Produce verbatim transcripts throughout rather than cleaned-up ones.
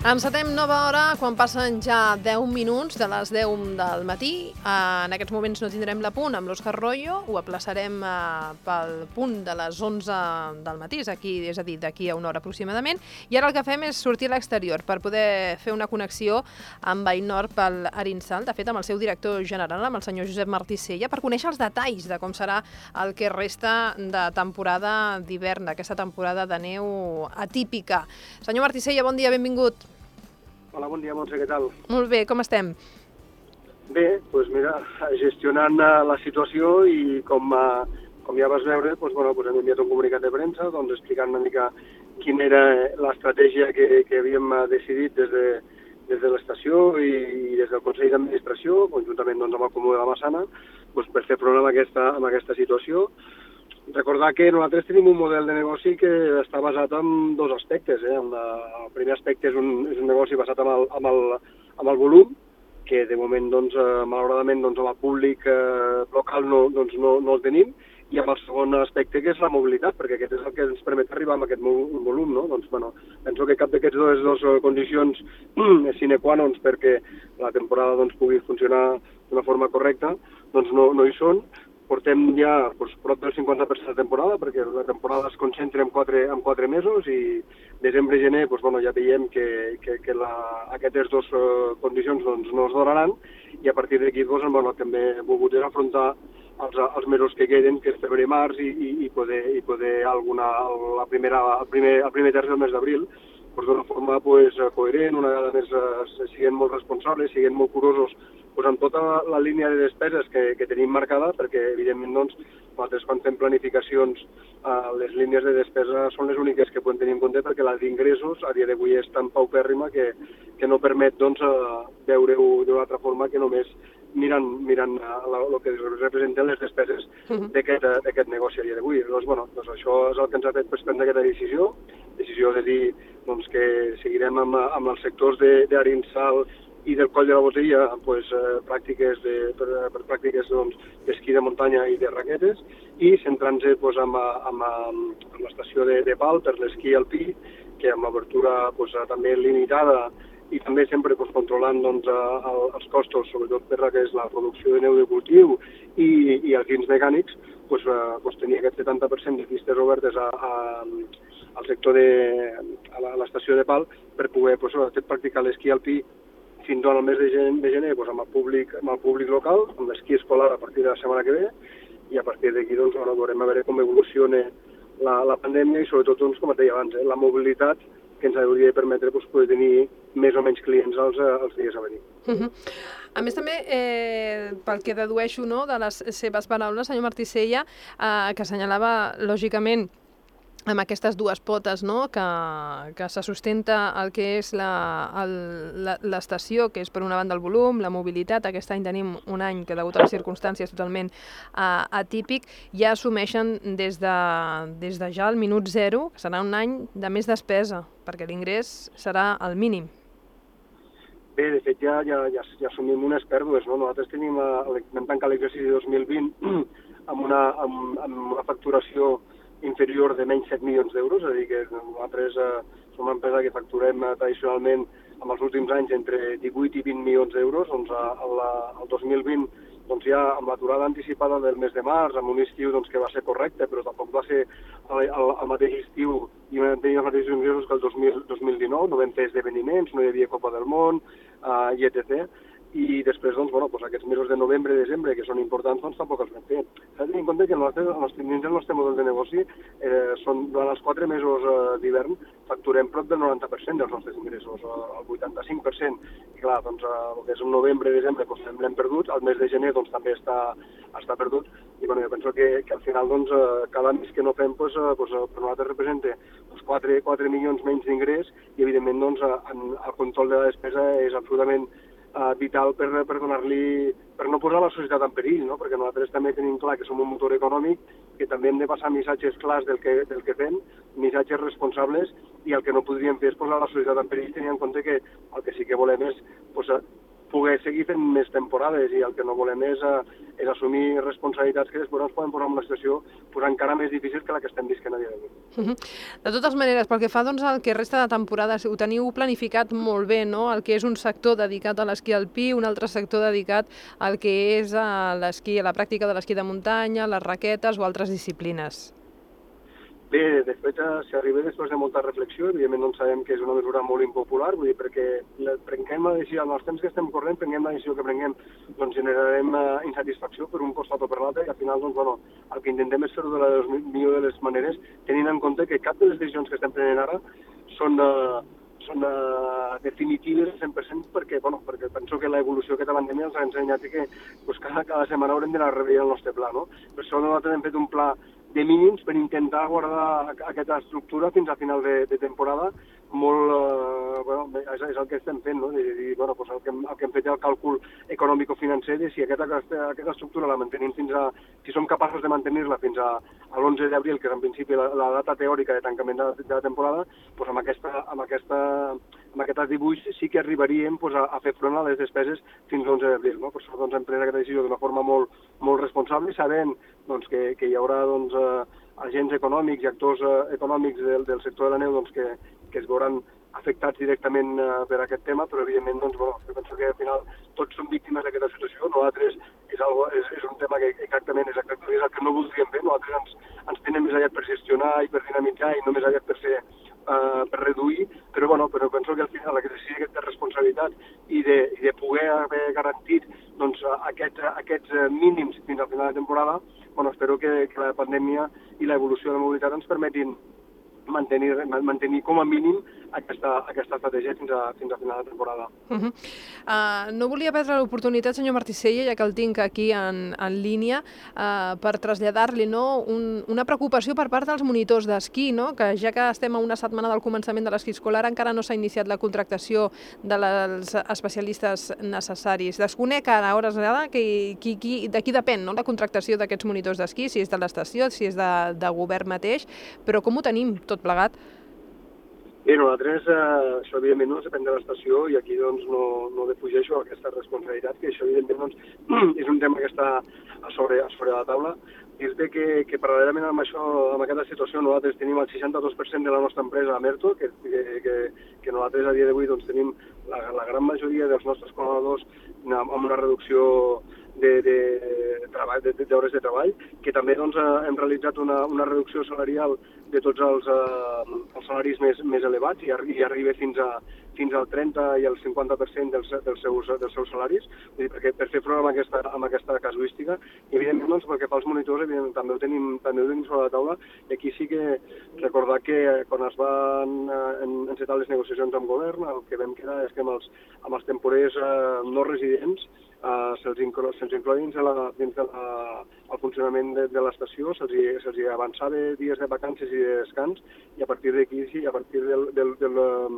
Encetem nova hora quan passen ja deu minuts de les deu del matí. En aquests moments no tindrem la punt amb l'Òscar Royo, ho aplaçarem pel punt de les onze del matí, és aquí, és a dir, d'aquí a una hora aproximadament. I ara el que fem és sortir a l'exterior per poder fer una connexió amb Vallnord pel Arinsal, de fet amb el seu director general, amb el senyor Josep Martí Sella, per conèixer els detalls de com serà el que resta de temporada d'hivern, d'aquesta temporada de neu atípica. Senyor Martí Sella, bon dia, benvingut. Hola, bon dia, Montse, què tal? Molt bé, com estem? Bé, doncs mira, gestionant la situació i com, com ja vas veure, doncs, bueno, doncs hem enviat un comunicat de premsa doncs, explicant una mica quina era l'estratègia que, que havíem decidit des de, des de l'estació i, i des del Consell d'Administració, conjuntament doncs, amb el Comú de la Massana, doncs, per fer front a aquesta, a aquesta situació. Recordar que nosaltres tenim un model de negoci que està basat en dos aspectes. Eh? El primer aspecte és un, és un negoci basat en el, en el, en el volum, que de moment, doncs, malauradament, doncs, amb el públic eh, local no, doncs, no, no el tenim, i amb el segon aspecte, que és la mobilitat, perquè aquest és el que ens permet arribar a aquest volum. No? Doncs, bueno, penso que cap d'aquestes dues, dues condicions és sine qua non perquè la temporada doncs, pugui funcionar d'una forma correcta, doncs no, no hi són. Portem ja doncs, prop del cinquanta per cent de temporada, perquè la temporada es concentra en quatre, en quatre mesos i desembre i gener doncs, bueno, ja veiem que, que, que la, aquestes dues uh, condicions doncs, no es donaran i a partir d'aquí doncs, bueno, també he volgut afrontar els, els mesos que queden, que és febrer i març, i, i, i poder, i poder alguna, la primera, el, primer, el primer terç del mes d'abril doncs, d'una forma pues, coherent, una vegada més uh, siguent molt responsables, siguent molt curosos pues, amb tota la línia de despeses que, que tenim marcada, perquè evidentment doncs, nosaltres quan fem planificacions eh, les línies de despesa són les úniques que podem tenir en compte perquè la d'ingressos a dia d'avui és tan paupèrrima que, que no permet doncs, eh, veure-ho d'una altra forma que només mirant, mirant el que representen les despeses d'aquest negoci a dia d'avui. Doncs, bueno, doncs això és el que ens ha fet prendre aquesta decisió, decisió de dir doncs, que seguirem amb, amb els sectors d'Arinsal i del Coll de la Boteria pues, eh, pràctiques de, per, per pràctiques doncs, d'esquí de muntanya i de raquetes i centrant-se pues, amb, amb, amb l'estació de, de Pal per l'esquí alpí, que amb l'obertura pues, també limitada i també sempre pues, controlant doncs, el, els costos, sobretot per la que és la producció de neu de cultiu i, i els guins mecànics, pues, eh, pues, tenia aquest setanta per cent de pistes obertes a, a, al sector de a l'estació de Pal per poder pues, practicar l'esquí alpí fins al mes de gener, de gener doncs, amb, el públic, amb el públic local, amb l'esquí escolar a partir de la setmana que ve, i a partir d'aquí doncs, bueno, veurem a veure com evoluciona la, la pandèmia i sobretot, doncs, com et deia abans, eh, la mobilitat que ens hauria de permetre doncs, poder tenir més o menys clients als, als dies a venir. Uh -huh. A més, també, eh, pel que dedueixo no, de les seves paraules, senyor Martí Sella, eh, que assenyalava, lògicament, amb aquestes dues potes no? que, que se sustenta el que és l'estació, que és per una banda el volum, la mobilitat. Aquest any tenim un any que, degut a les circumstàncies totalment uh, atípic, ja assumeixen des de, des de ja el minut zero, que serà un any de més despesa, perquè l'ingrés serà el mínim. Bé, de fet, ja, ja, ja, ja assumim unes pèrdues. No? Nosaltres tenim, eh, vam tancar l'exercici dos mil vint amb una, amb, amb una facturació inferior de menys set milions d'euros, és a dir, que nosaltres eh, som una empresa que facturem eh, tradicionalment en els últims anys entre divuit i vint milions d'euros, doncs el dos mil vint doncs ja amb l'aturada anticipada del mes de març, amb un estiu doncs, que va ser correcte, però tampoc va ser el, el, el mateix estiu i vam tenir els mateixos ingressos que el dos mil dinou, no vam fer esdeveniments, no hi havia Copa del Món, eh, i etcètera. I després, doncs, bueno, doncs aquests mesos de novembre i desembre, que són importants, doncs tampoc els vam fer. S'ha de tenir en compte que el nostre, el nostre, dins del nostre model de negoci, eh, són, durant els quatre mesos eh, d'hivern, facturem prop del noranta per cent dels nostres ingressos, el vuitanta-cinc per cent. I clar, doncs, eh, el que és un novembre i desembre, doncs, l'hem perdut, el mes de gener, doncs, també està, està perdut. I, bueno, jo penso que, que al final, doncs, eh, cada mes que no fem, doncs, eh, doncs, per nosaltres representa doncs, quatre milions menys d'ingrés i, evidentment, doncs, en, el control de la despesa és absolutament Uh, vital per, per donar-li, per no posar la societat en perill, no? Perquè nosaltres també tenim clar que som un motor econòmic, que també hem de passar missatges clars del que, del que fem, missatges responsables, i el que no podríem fer és posar la societat en perill, tenint en compte que el que sí que volem és pues, poder seguir fent més temporades, i el que no volem és, eh, és assumir responsabilitats que després ens poden posar en una situació pues, encara més difícil que la que estem visquent a dia d'avui. Uh-huh. De totes maneres, pel que fa doncs, al que resta de temporades, ho teniu planificat molt bé, no? El que és un sector dedicat a l'esquí alpí, un altre sector dedicat al que és a l'esquí, a la pràctica de l'esquí de muntanya, les raquetes o altres disciplines. Bé, de fet, si arriba després de molta reflexió, evidentment doncs sabem que és una mesura molt impopular, vull dir, perquè prenguem la decisió, en els temps que estem corrent, prenguem la decisió que prenguem, doncs generarem uh, insatisfacció per un costat o per l'altre, i al final, doncs, bueno, el que intentem és fer-ho de la millor de les maneres, tenint en compte que cap de les decisions que estem prenent ara són, uh, són uh, definitives al cent per cent, perquè, bueno, perquè penso que l'evolució d'aquesta pandèmia ens ha ensenyat que pues, cada, cada setmana haurem d'anar reveient el nostre pla, no? Per això nosaltres hem fet un pla de mínims per intentar guardar aquesta estructura fins a final de, de temporada. Molt, eh, bueno, és, és el que estem fent, no? I, i, bueno, pues el, que, el que hem fet és el càlcul econòmico-financer de si aquesta, aquesta estructura la mantenim fins a, si som capaços de mantenir-la fins a, a l'onze d'abril, que és en principi la, la data teòrica de tancament de, de la temporada, pues amb, aquesta, amb, aquesta, amb aquests dibuix sí que arribaríem pues, a, a fer front a les despeses fins a l'onze d'abril. No? Per això doncs, hem pres aquesta decisió d'una forma molt, molt responsable, sabent doncs, que, que hi haurà doncs, eh, agents econòmics i actors eh, econòmics del, del sector de la neu doncs, que, que es veuran afectats directament eh, per aquest tema, però evidentment doncs, bueno, jo penso que al final tots som víctimes d'aquesta situació. Nosaltres és, algo, és, és un tema que exactament és, exactament és el que no voldríem fer. Nosaltres ens, ens tenen més aviat per gestionar i per dinamitzar i no més aviat per ser Uh, per reduir, però, bueno, però penso que al final l'exercici aquesta responsabilitat i de, i de poder haver garantit doncs, aquests, aquests mínims fins al final de temporada, bueno, espero que, que la pandèmia i l'evolució de la mobilitat ens permetin mantenir, mantenir com a mínim aquesta, aquesta estratègia fins a, fins a final de temporada. Uh -huh. uh, no volia perdre l'oportunitat, senyor Marticella, ja que el tinc aquí en, en línia, uh, per traslladar-li no, un, una preocupació per part dels monitors d'esquí, no? Que ja que estem a una setmana del començament de l'esquí escolar, encara no s'ha iniciat la contractació dels especialistes necessaris. Desconec ara, a hores d'ara, que, qui, qui, de qui depèn no? La contractació d'aquests monitors d'esquí, si és de l'estació, si és de, de govern mateix, però com ho tenim tot plegat? Bé, nosaltres, eh, això evidentment no depèn de l'estació i aquí doncs no, no defugeixo aquesta responsabilitat, que això evidentment doncs, és un tema que està a sobre, a sobre la taula. Dir-te que, que paral·lelament amb això, amb aquesta situació, nosaltres tenim el seixanta-dos per cent de la nostra empresa a Merto, que, que, que, que nosaltres a dia d'avui doncs, tenim la, la gran majoria dels nostres col·laboradors amb una reducció de, de, de treball, de, d'hores de treball, que també doncs, hem realitzat una, una reducció salarial de tots els, eh, els salaris més, més elevats i, i arriba fins, a, fins al trenta i al cinquanta per cent dels, dels, seus, dels seus salaris, vull dir, perquè per fer front amb aquesta, amb aquesta casuística, i evidentment doncs, perquè pels monitors evidentment, també, ho tenim, també ho tenim sobre la taula, i aquí sí que recordar que quan es van eh, encetar les negociacions amb govern, el que vam quedar és que amb els, amb els temporers eh, no residents Uh, se'ls inclo, se inclou dins, de la, dins de la, el funcionament de, de l'estació, se'ls se hi avançava dies de vacances i de descans, i a partir d'aquí, sí, a partir del, del, del,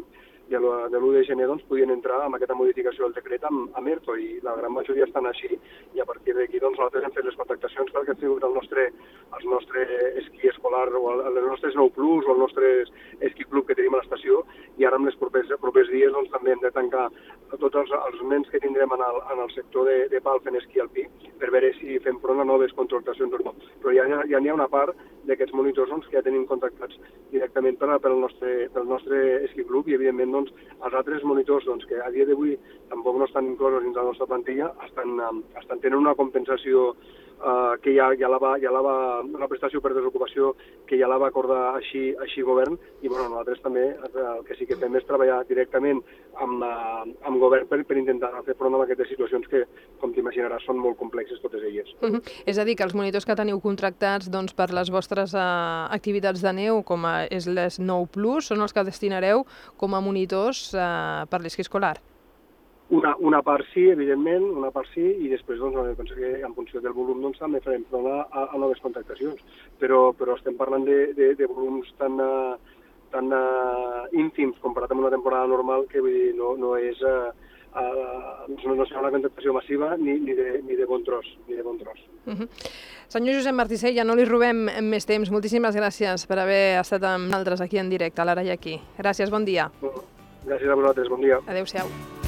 de l'u de gener doncs, podien entrar amb aquesta modificació del decret amb, amb ERTO, i la gran majoria estan així, i a partir d'aquí doncs, nosaltres hem fet les contactacions perquè hem tingut el nostre, el nostre esquí escolar, o el, el nostre Snow Plus, o el nostre esquí club que tenim a l'estació, i ara en els propers, propers dies doncs, també hem de tancar tots els, els nens que tindrem en el, en el sector de, de Pal fent esquí alpí, per veure si fem front a noves contractacions o no. Però ja, ja n'hi ha una part d'aquests monitors doncs, que ja tenim contactats directament per, pel, nostre, pel nostre esquí club, i evidentment doncs, els altres monitors doncs, que a dia d'avui tampoc no estan inclosos dins la nostra plantilla, estan, estan tenint una compensació Uh, que ja, ja, la va, ja la va, una prestació per desocupació que ja la va acordar així, així govern, i bueno, nosaltres també el que sí que fem és treballar directament amb, uh, amb govern per, per intentar fer front a aquestes situacions que, com t'imaginaràs, són molt complexes totes elles. Uh -huh. És a dir, que els monitors que teniu contractats doncs, per les vostres uh, activitats de neu, com a, és l'Snow Plus, són els que destinareu com a monitors uh, per l'esquí escolar? Una, una part sí, evidentment, una part sí, i després doncs, penso que en funció del volum doncs, també farem front a, a noves contractacions. Però, però estem parlant de, de, de volums tan, uh, tan uh, ínfims comparat amb una temporada normal que vull dir, no, no és uh, uh, no, no serà una contractació massiva ni, ni, de, ni de bon tros. Ni de bon tros. Uh -huh. Senyor Josep Marticella, no li robem més temps. Moltíssimes gràcies per haver estat amb nosaltres aquí en directe, a l'Ara i aquí. Gràcies, bon dia. Gràcies a vosaltres, bon dia. Adéu-siau.